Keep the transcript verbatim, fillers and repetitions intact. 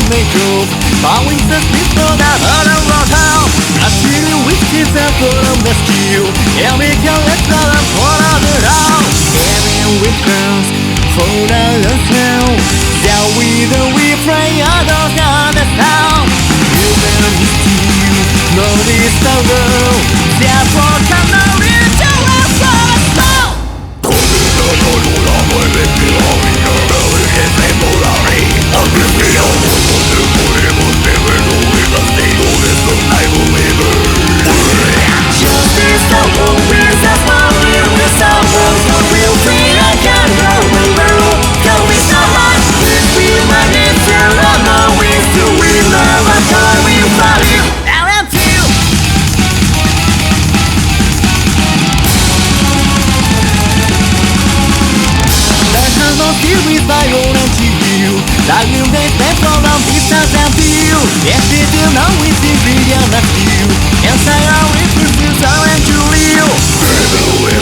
makeup, bowing the people that are around town. Actually, which is a from the skill. Yeah, we can let them fall out around. Even with girls, fall out of town. That we the we play others on the sound. You will be still, notice the world. Therefore, come on, reach out and follow the sound. That you make them from the distance and feel. Yes, did you know we see beyond the view? Inside our we pursue and to live.